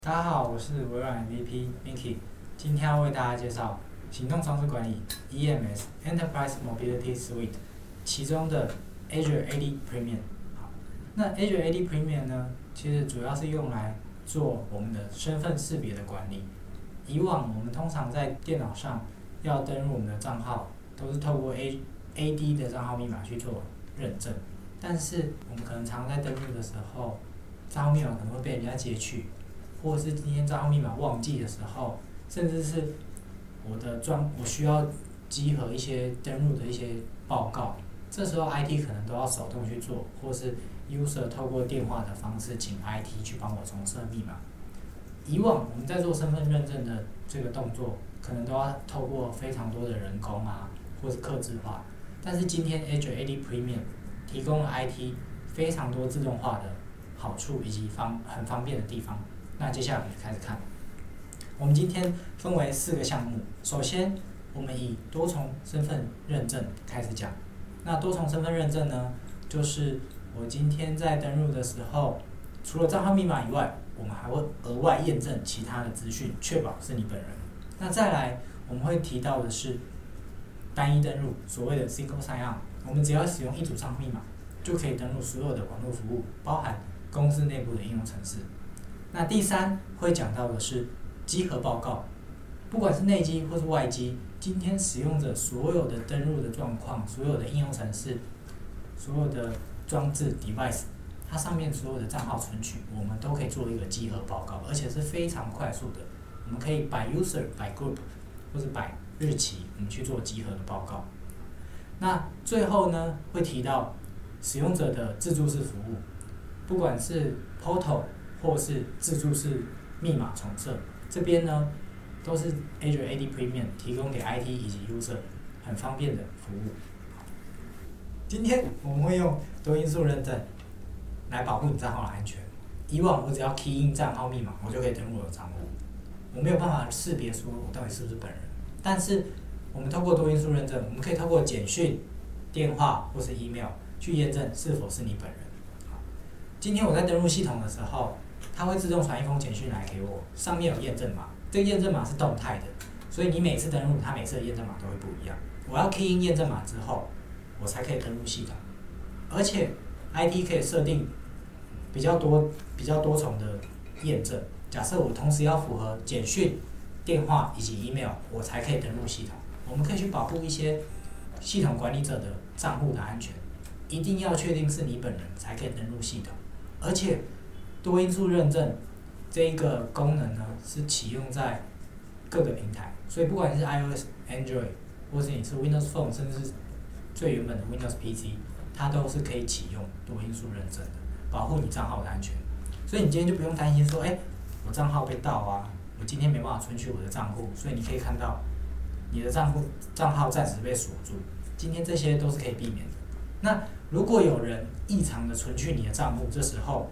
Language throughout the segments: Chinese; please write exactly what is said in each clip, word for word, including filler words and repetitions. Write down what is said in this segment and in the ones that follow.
大家好，我是微软 M V P Miki， 今天要为大家介绍行动装置管理 E M S Enterprise Mobility Suite 其中的 Azure A D Premium。好，那 Azure A D Premium 呢，其实主要是用来做我们的身份识别的管理。以往我们通常在电脑上要登录我们的账号，都是透过 A A D 的账号密码去做认证，但是我们可能常在登录的时候，账号密码可能会被人家截取。或者是今天账号密码忘记的时候，甚至是我的专我需要集合一些登录的一些报告，这时候 I T 可能都要手动去做，或是 user 透过电话的方式请 I T 去帮我重设密码。以往我们在做身份认证的这个动作，可能都要透过非常多的人工啊，或是客制化，但是今天 Azure A D Premium 提供了 I T 非常多自动化的好处以及方很方便的地方。那接下来我们就开始看，我们今天分为四个项目。首先，我们以多重身份认证开始讲。那多重身份认证呢，就是我今天在登录的时候，除了账号密码以外，我们还会额外验证其他的资讯，确保是你本人。那再来，我们会提到的是单一登录，所谓的 Single Sign-On。我们只要使用一组账号密码，就可以登录所有的网络服务，包含公司内部的应用程式。那第三会讲到的是稽核报告，不管是内机或是外机，今天使用者所有的登录的状况，所有的应用程式，所有的装置 device， 它上面所有的账号存取，我们都可以做一个稽核报告，而且是非常快速的。我们可以 by user、by group 或是 by 日期，我们去做稽核的报告。那最后呢，会提到使用者的自助式服务，不管是 Portal或是自助式密码重设，这边呢都是 Azure A D Premium 提供给 I T 以及 User 很方便的服务。今天我们会用多因素认证来保护你账号的安全。以往我只要 key in 账号密码，我就可以登录我的账户，我没有办法识别说我到底是不是本人。但是我们透过多因素认证，我们可以透过简讯、电话或是 email 去验证是否是你本人。今天我在登录系统的时候，它会自动传一封简讯来给我，上面有验证码，这个验证码是动态的，所以你每次登录，它每次的验证码都会不一样。我要 key in 验证码之后，我才可以登录系统。而且 I T 可以设定比较多、比较多重的验证。假设我同时要符合简讯、电话以及 email， 我才可以登录系统。我们可以去保护一些系统管理者的账户的安全，一定要确定是你本人才可以登录系统，而且多因素认证这一个功能呢，是启用在各个平台，所以不管是 iOS、Android， 或是你是 Windows Phone， 甚至是最原本的 Windows P C， 它都是可以启用多因素认证的，保护你账号的安全。所以你今天就不用担心说，哎、欸，我账号被盗啊，我今天没办法存取我的账户，所以你可以看到你的账户账号暂时被锁住。今天这些都是可以避免的。那如果有人异常的存取你的账户，这时候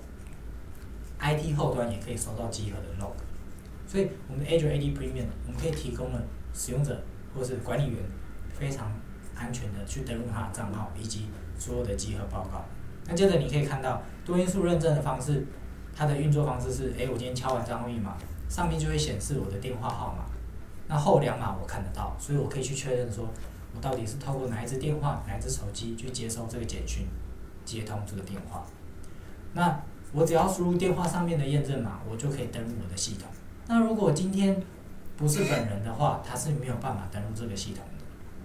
I T 后端也可以收到稽核的 log， 所以我们的 Azure A D Premium 我们可以提供了使用者或是管理员非常安全的去登录他的账号以及所有的稽核报告。那接着你可以看到多因素认证的方式，它的运作方式是：哎，我今天敲完账号密码，上面就会显示我的电话号码，那后两码我看得到，所以我可以去确认说，我到底是透过哪一支电话、哪一支手机去接收这个简讯，接通这个电话。那我只要输入电话上面的验证码，我就可以登录我的系统。那如果今天不是本人的话，他是没有办法登录这个系统的。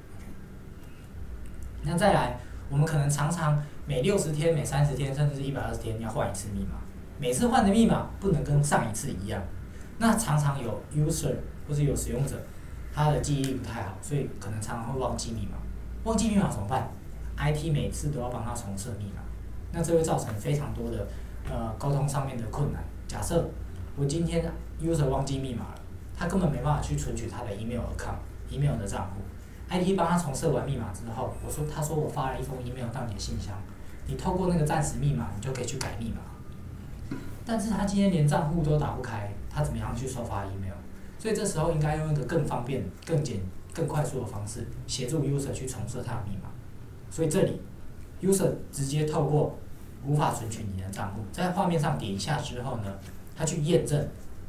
那再来，我们可能常常每六十天、每三十天，甚至是一百二十天要换一次密码，每次换的密码不能跟上一次一样。那常常有 user 或是有使用者，他的记忆力不太好，所以可能常常会忘记密码。忘记密码怎么办 ？I T 每次都要帮他重设密码，那这会造成非常多的呃沟通上面的困难。假设我今天 user 忘记密码了，他根本没办法去存取他的 email account、email 的账户。I T 帮他重设完密码之后，我说他说我发了一封 email 到你的信箱，你透过那个暂时密码，你就可以去改密码。但是他今天连账户都打不开，他怎么样去收发 email？ 所以这时候应该用一个更方便、更简、更快速的方式，协助 user 去重设他的密码。所以这里 user 直接透过无法存取你的账户，在画面上点一下之后呢，他去验证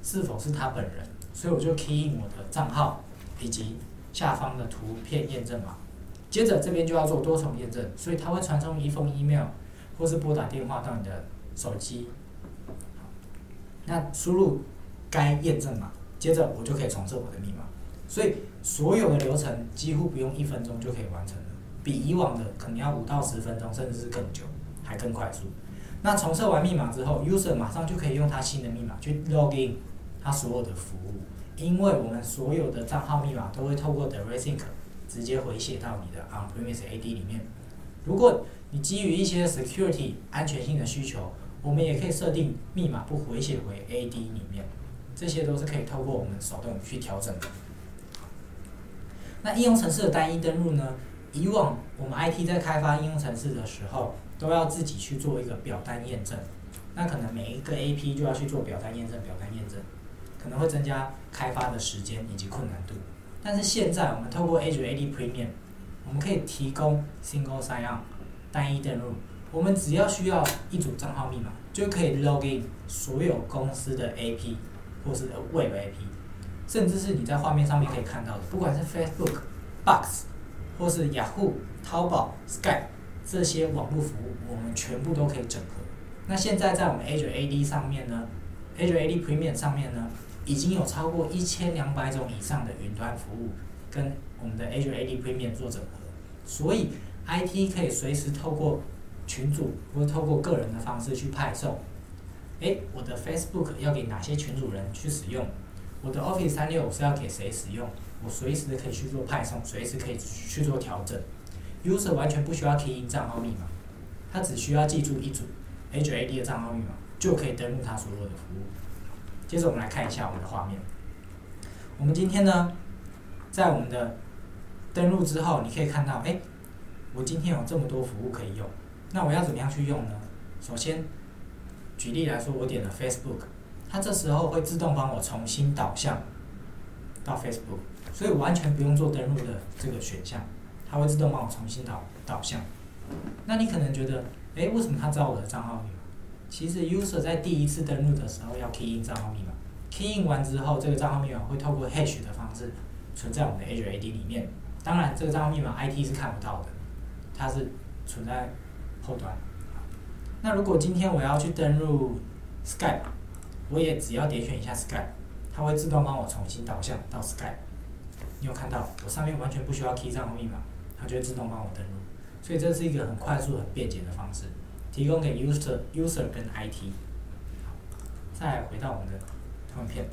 是否是他本人，所以我就 key in 我的账号以及下方的图片验证码。接着这边就要做多重验证，所以它会传送一封 email 或是拨打电话到你的手机。那输入该验证码，接着我就可以重设我的密码。所以所有的流程几乎不用一分钟就可以完成了，比以往的可能要五到十分钟，甚至是更久，还更快速。那重设完密码之后 ，user 马上就可以用他新的密码去 login 他所有的服务，因为我们所有的账号密码都会透过 Direct Sync 直接回写到你的 on-premise A D 里面。如果你基于一些 security 安全性的需求，我们也可以设定密码不回写回 A D 里面，这些都是可以透过我们手动去调整的。那应用程式的单一登录呢？以往我们 I T 在开发应用程式的时候，都要自己去做一个表单验证，那可能每一个 A P 就要去做表单验证，表单验证，可能会增加开发的时间以及困难度。但是现在我们透过 Azure A D Premium， 我们可以提供 Single Sign-On 单一登录，我们只要需要一组账号密码，就可以 login 所有公司的 A P 或是 Web A P， 甚至是你在画面上面可以看到的，不管是 Facebook、Box 或是 Yahoo、淘宝、Skype 这些网络服务，我们全部都可以整合。那现在在我们 Azure A D 上面呢 ，Azure A D Premium 上面呢，已经有超过一千两百种以上的云端服务跟我们的 Azure A D Premium 做整合，所以 I T 可以随时透过群组或者透过个人的方式去派送。哎，我的 Facebook 要给哪些群组人去使用？我的 Office 三六五是要给谁使用？我随时的可以去做派送，随时可以去做调整。User 完全不需要 key in 账号密码，他只需要记住一组 Azure A D 的账号密码，就可以登录他所有的服务。接着我们来看一下我们的画面。我们今天呢，在我们的登录之后，你可以看到，哎，我今天有这么多服务可以用，那我要怎么样去用呢？首先，举例来说，我点了 Facebook， 它这时候会自动帮我重新导向到 Facebook， 所以我完全不用做登录的这个选项，它会自动帮我重新导导向。那你可能觉得，哎，为什么它知道我的账号密码？其实 user 在第一次登录的时候要 key in 账号密码 ，key in 完之后，这个账号密码会透过 hash 的方式存在我们的 Azure A D 里面。当然，这个账号密码 I T 是看不到的，它是存在后端。那如果今天我要去登录 Skype， 我也只要点选一下 Skype， 它会自动帮我重新导向到 Skype。你有看到，我上面完全不需要 key 账号密码，它就会自动帮我登录。所以这是一个很快速、很便捷的方式，提供给 user、user 跟 I T。再来回到我们的图片。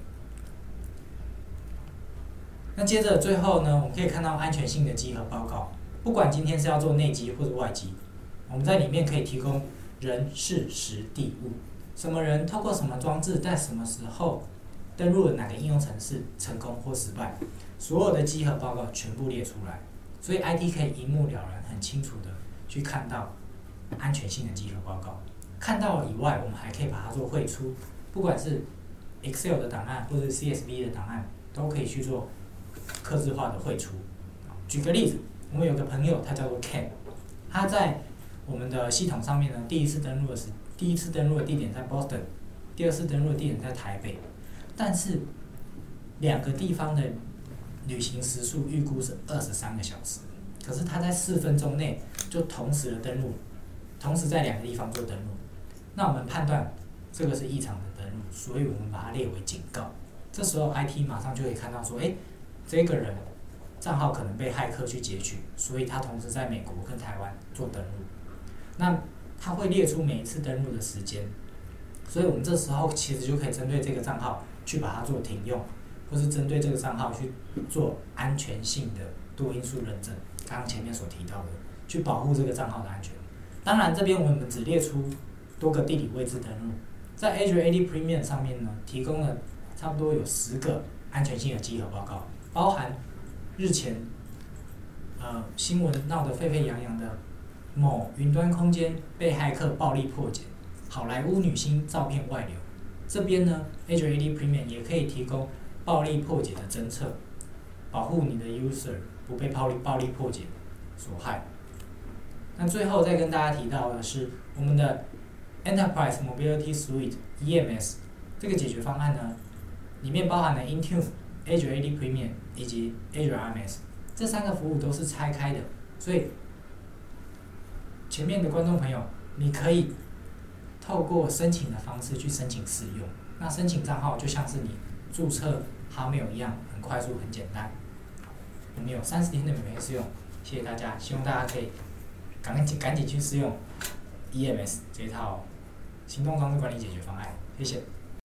那接着最后呢，我们可以看到安全性的稽核报告。不管今天是要做内稽或者外稽，我们在里面可以提供人、事、时、地、物，什么人透过什么装置，在什么时候登录了哪个应用程式，成功或失败，所有的稽核报告全部列出来。所以 I T 可以一目了然、很清楚的去看到安全性的稽核报告。看到了以外，我们还可以把它做汇出，不管是 Excel 的档案或者是 C S V 的档案，都可以去做客制化的汇出。举个例子，我们有个朋友，他叫做 Ken， 他在我们的系统上面呢，第一次登录的是第一次登录的地点在 Boston， 第二次登录的地点在台北，但是两个地方的旅行时数预估是二十三个小时，可是他在四分钟内就同时的登录，同时在两个地方做登录。那我们判断这个是异常的登录，所以我们把它列为警告。这时候 I T 马上就可以看到说，哎，这个人账号可能被骇客去截取，所以他同时在美国跟台湾做登录。那他会列出每一次登录的时间，所以我们这时候其实就可以针对这个账号去把它做停用。或是针对这个账号去做安全性的多因素认证，刚刚前面所提到的，去保护这个账号的安全。当然，这边我们只列出多个地理位置登录，在 Azure A D Premium 上面呢，提供了差不多有十个安全性的稽核报告，包含日前呃新闻闹得沸沸扬扬的某云端空间被骇客暴力破解，好莱坞女星照片外流。这边呢 ，Azure A D Premium 也可以提供暴力破解的侦测，保护你的 user 不被暴力暴力破解所害。那最后再跟大家提到的是，我们的 Enterprise Mobility Suite E M S 这个解决方案呢， 里面包含了 Intune、Azure A D Premium 以及 Azure I M S 这三个服务都是拆开的，所以前面的观众朋友，你可以透过申请的方式去申请使用。那申请账号就像是你注册 Hotmail 一样，很快速、很简单。我们有三十天的免费试用，谢谢大家，希望大家可以赶紧赶紧去试用 E M S 这套行动装置管理解决方案，谢谢。